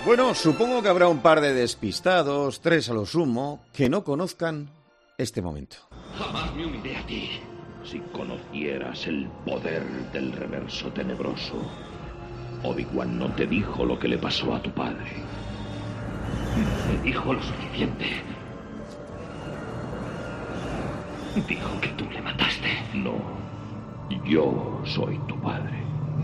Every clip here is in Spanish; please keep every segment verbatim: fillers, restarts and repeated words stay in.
Bueno, supongo que habrá un par de despistados, tres a lo sumo, que no conozcan este momento. Jamás me uniré a ti. Si conocieras el poder del reverso tenebroso, Obi-Wan no te dijo lo que le pasó a tu padre. Me dijo lo suficiente. Dijo que tú le mataste. No, yo soy tu padre.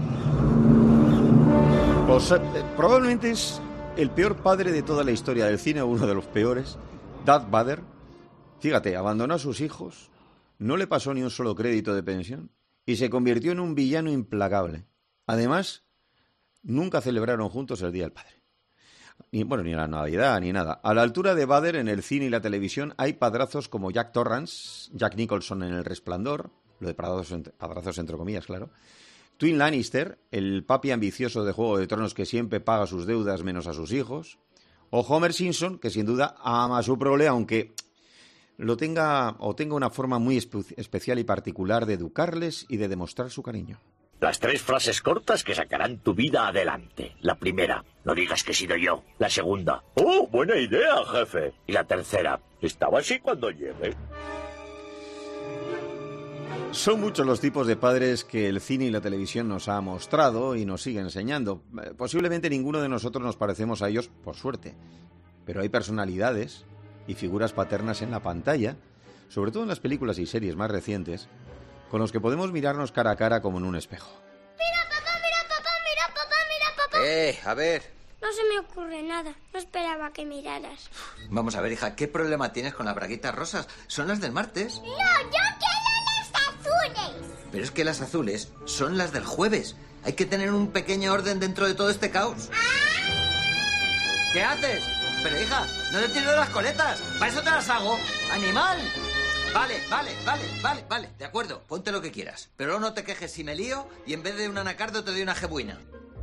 Pues, eh, probablemente es el peor padre de toda la historia del cine, uno de los peores, Darth Vader. Fíjate, abandonó a sus hijos, no le pasó ni un solo crédito de pensión y se convirtió en un villano implacable. Además, nunca celebraron juntos el Día del Padre. Ni, bueno, ni la Navidad, ni nada. A la altura de Vader en el cine y la televisión hay padrazos como Jack Torrance, Jack Nicholson en El Resplandor, lo de padrazos, padrazos entre comillas, claro. Twin Lannister, el papi ambicioso de Juego de Tronos que siempre paga sus deudas menos a sus hijos. O Homer Simpson, que sin duda ama a su prole, aunque lo tenga o tenga una forma muy espe- especial y particular de educarles y de demostrar su cariño. Las tres frases cortas que sacarán tu vida adelante. La primera, no digas que he sido yo. La segunda, ¡oh, buena idea, jefe! Y la tercera, estaba así cuando llegue. Son muchos los tipos de padres que el cine y la televisión nos ha mostrado y nos sigue enseñando. Eh, Posiblemente ninguno de nosotros nos parecemos a ellos, por suerte. Pero hay personalidades y figuras paternas en la pantalla, sobre todo en las películas y series más recientes, con los que podemos mirarnos cara a cara como en un espejo. Mira, papá, mira, papá, mira, papá, mira, papá. Eh, a ver. No se me ocurre nada. No esperaba que miraras. Vamos a ver, hija, ¿qué problema tienes con las braguitas rosas? Son las del martes. No, yo quiero las azules. Pero es que las azules son las del jueves. Hay que tener un pequeño orden dentro de todo este caos. ¡Ah! ¿Qué haces? Pero, hija, no te tiro de las coletas. Para eso te las hago. ¡Animal! Vale, vale, vale, vale, vale. De acuerdo, ponte lo que quieras. Pero no te quejes si me lío y en vez de un anacardo te doy una jebuina.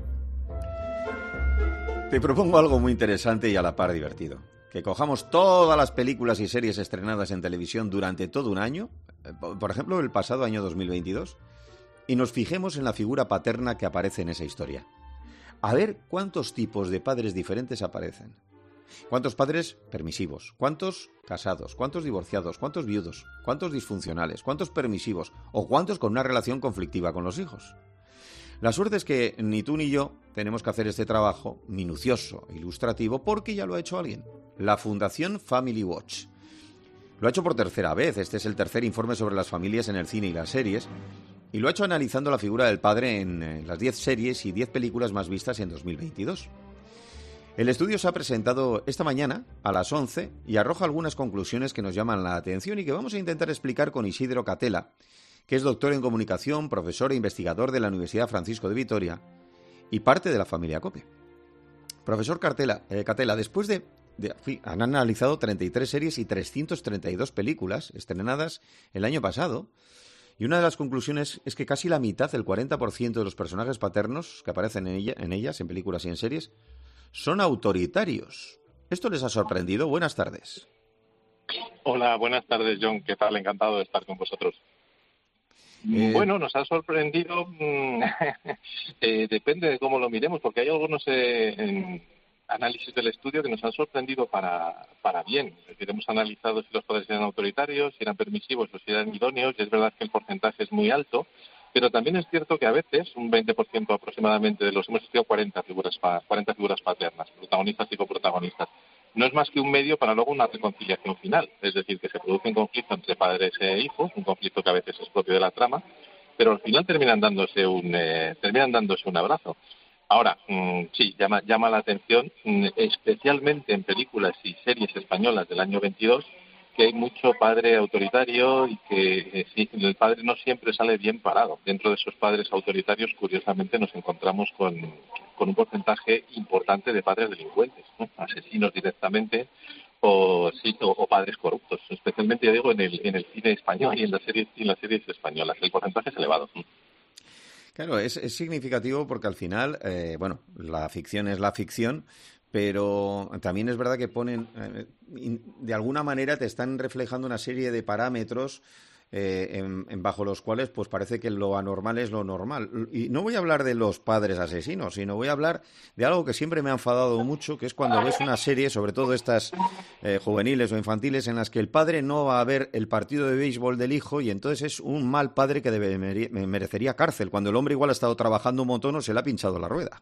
Te propongo algo muy interesante y a la par divertido. Que cojamos todas las películas y series estrenadas en televisión durante todo un año, por ejemplo, el pasado año dos mil veintidós, y nos fijemos en la figura paterna que aparece en esa historia. A ver cuántos tipos de padres diferentes aparecen. ¿Cuántos padres permisivos? ¿Cuántos casados? ¿Cuántos divorciados? ¿Cuántos viudos? ¿Cuántos disfuncionales? ¿Cuántos permisivos? ¿O cuántos con una relación conflictiva con los hijos? La suerte es que ni tú ni yo tenemos que hacer este trabajo minucioso, ilustrativo, porque ya lo ha hecho alguien. La Fundación Family Watch. Lo ha hecho por tercera vez. Este es el tercer informe sobre las familias en el cine y las series. Y lo ha hecho analizando la figura del padre en eh, las diez series y diez películas más vistas en dos mil veintidós. El estudio se ha presentado esta mañana a las once y arroja algunas conclusiones que nos llaman la atención y que vamos a intentar explicar con Isidro Catela, que es doctor en comunicación, profesor e investigador de la Universidad Francisco de Vitoria y parte de la familia COPE. Profesor Cartela, eh, Catela, después de, de... Han analizado treinta y tres series y trescientas treinta y dos películas estrenadas el año pasado, y una de las conclusiones es que casi la mitad, el cuarenta por ciento de los personajes paternos que aparecen en, ella, en ellas, en películas y en series, son autoritarios. ¿Esto les ha sorprendido? Buenas tardes. Hola, buenas tardes, John. ¿Qué tal? Encantado de estar con vosotros. Eh... Bueno, nos ha sorprendido, eh, depende de cómo lo miremos, porque hay algunos eh, análisis del estudio que nos han sorprendido para, para bien. Es decir, hemos analizado si los padres eran autoritarios, si eran permisivos o si eran idóneos, y es verdad que el porcentaje es muy alto. Pero también es cierto que a veces, un veinte por ciento aproximadamente de los hemos estudiado cuarenta figuras, cuarenta figuras paternas, protagonistas y coprotagonistas. No es más que un medio para luego una reconciliación final. Es decir, que se produce un conflicto entre padres e hijos, un conflicto que a veces es propio de la trama, pero al final terminan dándose un, eh, terminan dándose un abrazo. Ahora, mmm, sí, llama, llama la atención, mmm, especialmente en películas y series españolas del año veintidós, que hay mucho padre autoritario y que eh, sí, el padre no siempre sale bien parado. Dentro de esos padres autoritarios, curiosamente, nos encontramos con, con un porcentaje importante de padres delincuentes, ¿no? Asesinos directamente o, sí, o, o padres corruptos, especialmente, ya digo, en el, en el cine español y en las series, y en las series españolas. El porcentaje es elevado. Claro, es, es significativo porque al final, eh, bueno, la ficción es la ficción, pero también es verdad que ponen, eh, de alguna manera te están reflejando una serie de parámetros eh, en, en bajo los cuales pues parece que lo anormal es lo normal. Y no voy a hablar de los padres asesinos, sino voy a hablar de algo que siempre me ha enfadado mucho, que es cuando ves una serie, sobre todo estas eh, juveniles o infantiles, en las que el padre no va a ver el partido de béisbol del hijo y entonces es un mal padre que debe, merecería cárcel, cuando el hombre igual ha estado trabajando un montón o se le ha pinchado la rueda.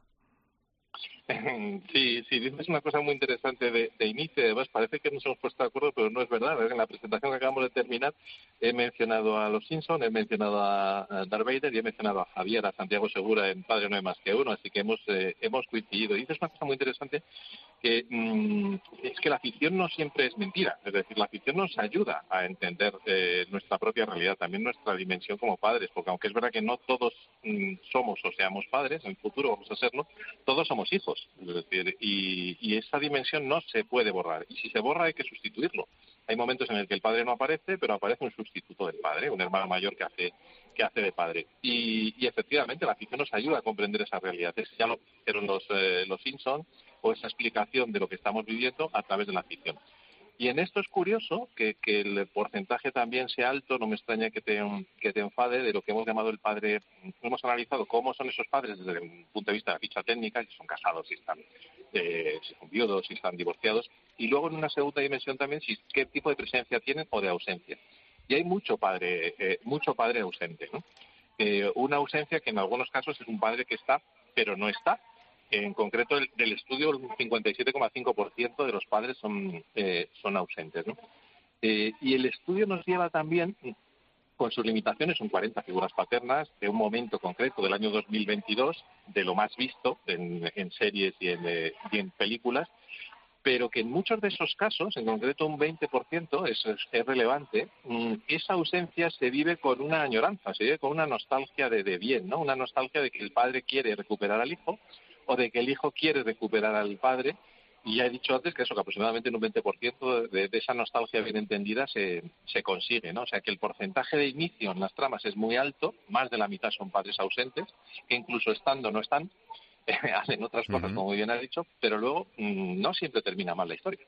Sí, sí, dices una cosa muy interesante de, de inicio, además parece que nos hemos puesto de acuerdo, pero no es verdad. En la presentación que acabamos de terminar he mencionado a los Simpson, he mencionado a Darth Vader y he mencionado a Javier, a Santiago Segura en Padre no hay más que uno, así que hemos eh, hemos coincidido. Y dices una cosa muy interesante, que mmm, es que la ficción no siempre es mentira, es decir, la ficción nos ayuda a entender eh, nuestra propia realidad, también nuestra dimensión como padres, porque aunque es verdad que no todos mmm, somos o seamos padres, en el futuro vamos a serlo, todos somos hijos. Es decir, y, y esa dimensión no se puede borrar. Y si se borra hay que sustituirlo. Hay momentos en el que el padre no aparece, pero aparece un sustituto del padre, un hermano mayor que hace que hace de padre. Y, y efectivamente la ficción nos ayuda a comprender esa realidad. Ese ya lo hicieron los, eh, los Simpson, o esa explicación de lo que estamos viviendo a través de la ficción. Y en esto es curioso que, que el porcentaje también sea alto, no me extraña que te, que te enfade, de lo que hemos llamado el padre. Hemos analizado cómo son esos padres desde un punto de vista de la ficha técnica, si son casados, si están, eh, si son viudos, si están divorciados, y luego en una segunda dimensión también si qué tipo de presencia tienen o de ausencia. Y hay mucho padre, eh, mucho padre ausente, ¿no? Eh, una ausencia que en algunos casos es un padre que está, pero no está. En concreto, el, del estudio, el cincuenta y siete coma cinco por ciento de los padres son, eh, son ausentes, ¿no? Eh, y el estudio nos lleva también, con sus limitaciones, son cuarenta figuras paternas de un momento concreto del año dos mil veintidós, de lo más visto en, en series y en, eh, y en películas, pero que en muchos de esos casos, en concreto un veinte por ciento, eso es, es relevante, esa ausencia se vive con una añoranza, se vive con una nostalgia de, de bien, ¿no? Una nostalgia de que el padre quiere recuperar al hijo, o de que el hijo quiere recuperar al padre, y ya he dicho antes que eso, que aproximadamente en un veinte por ciento de, de esa nostalgia bien entendida se, se consigue, ¿no? O sea que el porcentaje de inicio en las tramas es muy alto, más de la mitad son padres ausentes, que incluso estando no están, hacen otras cosas, uh-huh. como bien has dicho, pero luego mmm, no siempre termina mal la historia.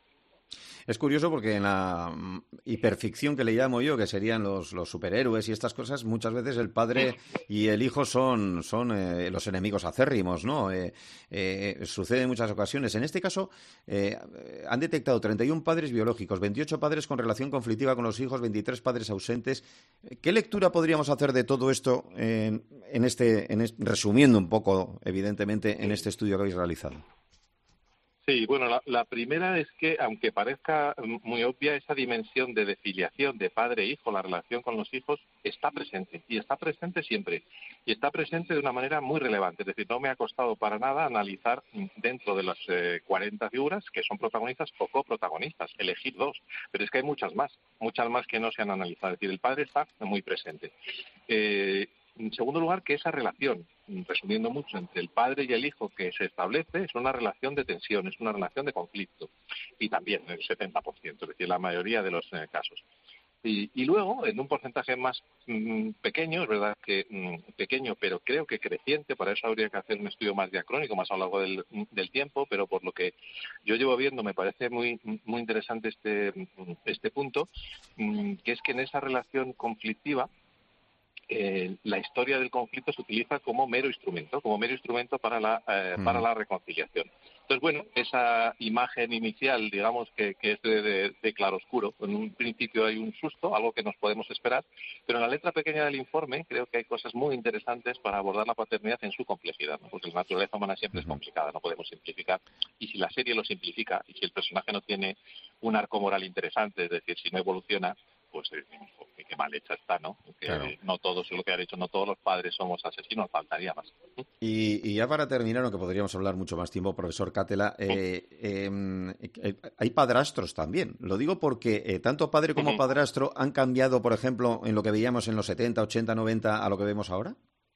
Es curioso porque en la hiperficción que le llamo yo, que serían los, los superhéroes y estas cosas, muchas veces el padre y el hijo son, son eh, los enemigos acérrimos, ¿no? Eh, eh, sucede en muchas ocasiones. En este caso, eh, han detectado treinta y uno padres biológicos, veintiocho padres con relación conflictiva con los hijos, veintitrés padres ausentes. ¿Qué lectura podríamos hacer de todo esto, en, en este, en este, resumiendo un poco, evidentemente, en este estudio que habéis realizado? Sí, bueno, la, la primera es que, aunque parezca muy obvia, esa dimensión de filiación de padre e hijo, la relación con los hijos, está presente, y está presente siempre, y está presente de una manera muy relevante. Es decir, no me ha costado para nada analizar dentro de las eh, cuarenta figuras que son protagonistas o coprotagonistas, elegir dos, pero es que hay muchas más, muchas más que no se han analizado. Es decir, el padre está muy presente. Eh, En segundo lugar, que esa relación, resumiendo mucho, entre el padre y el hijo que se establece es una relación de tensión, es una relación de conflicto. Y también en el setenta por ciento, es decir, la mayoría de los eh, casos. Y, y luego, en un porcentaje más mmm, pequeño, es verdad que mmm, pequeño, pero creo que creciente, para eso habría que hacer un estudio más diacrónico, más a lo largo del, del tiempo, pero por lo que yo llevo viendo me parece muy muy interesante este, este punto, mmm, que es que en esa relación conflictiva, Eh, la historia del conflicto se utiliza como mero instrumento, como mero instrumento para la eh, mm. para la reconciliación. Entonces, bueno, esa imagen inicial, digamos, que, que es de, de, de claroscuro, en un principio hay un susto, algo que nos podemos esperar, pero en la letra pequeña del informe creo que hay cosas muy interesantes para abordar la paternidad en su complejidad, ¿no? Porque la naturaleza humana siempre es complicada, no podemos simplificar, y si la serie lo simplifica, y si el personaje no tiene un arco moral interesante, es decir, si no evoluciona, pues eh, qué mal hecha está, ¿no? Que claro. No todos, lo que ha dicho, no todos los padres somos asesinos, faltaría más. Y, y ya para terminar, aunque podríamos hablar mucho más tiempo, profesor Cátela, eh, eh, eh, hay padrastros también. Lo digo porque eh, tanto padre como padrastro han cambiado, por ejemplo, en lo que veíamos en los setenta, ochenta, noventa, a lo que vemos ahora.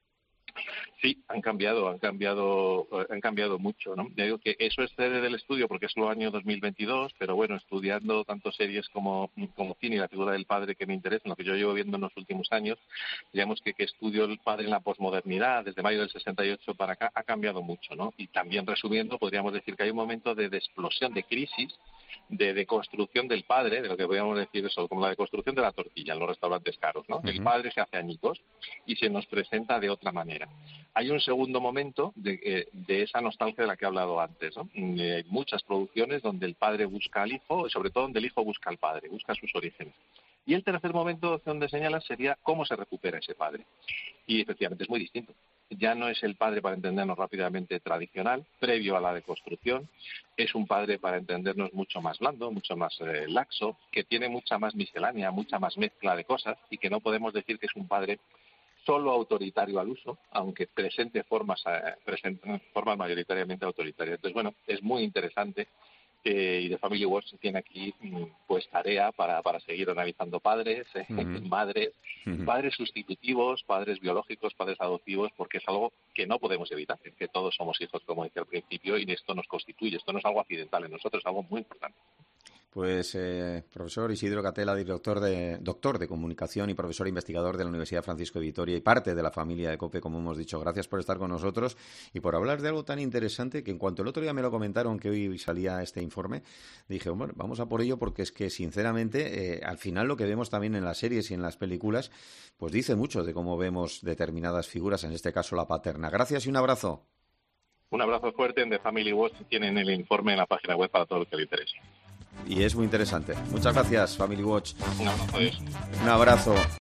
Sí, han cambiado, han cambiado, han cambiado mucho, ¿no? Ya digo que eso es sede del estudio porque es el año dos mil veintidós, pero bueno, estudiando tanto series como, como cine y la figura del padre que me interesa, lo que yo llevo viendo en los últimos años, digamos que, que estudio el padre en la posmodernidad, desde mayo del sesenta y ocho para acá, ha cambiado mucho, ¿no? Y también resumiendo, podríamos decir que hay un momento de, de explosión, de crisis, de deconstrucción del padre, de lo que podríamos decir eso, como la deconstrucción de la tortilla en los restaurantes caros, ¿no? Uh-huh. El padre se hace añicos y se nos presenta de otra manera. Hay un segundo momento de, de esa nostalgia de la que he hablado antes, ¿no? Hay muchas producciones donde el padre busca al hijo, y sobre todo donde el hijo busca al padre, busca sus orígenes. Y el tercer momento donde señalas sería cómo se recupera ese padre. Y efectivamente es muy distinto. Ya no es el padre, para entendernos rápidamente, tradicional, previo a la deconstrucción. Es un padre, para entendernos, mucho más blando, mucho más eh, laxo, que tiene mucha más miscelánea, mucha más mezcla de cosas, y que no podemos decir que es un padre solo autoritario al uso, aunque presente formas, eh, presente formas mayoritariamente autoritarias. Entonces, bueno, es muy interesante. Eh, y The Family Watch tiene aquí pues tarea para, para seguir analizando padres, eh, uh-huh. madres, uh-huh. padres sustitutivos, padres biológicos, padres adoptivos, porque es algo que no podemos evitar, es que todos somos hijos, como decía al principio, y esto nos constituye, esto no es algo accidental en nosotros, es algo muy importante. Pues, eh, profesor Isidro Catela, director de, doctor de Comunicación y profesor investigador de la Universidad Francisco de Vitoria y parte de la familia de COPE, como hemos dicho. Gracias por estar con nosotros y por hablar de algo tan interesante que en cuanto el otro día me lo comentaron que hoy salía este informe, dije, bueno, vamos a por ello porque es que, sinceramente, eh, al final lo que vemos también en las series y en las películas, pues dice mucho de cómo vemos determinadas figuras, en este caso la paterna. Gracias y un abrazo. Un abrazo fuerte. En The Family Watch tienen el informe en la página web para todo lo que le interese. Y es muy interesante. Muchas gracias, Family Watch. Un abrazo. Un abrazo.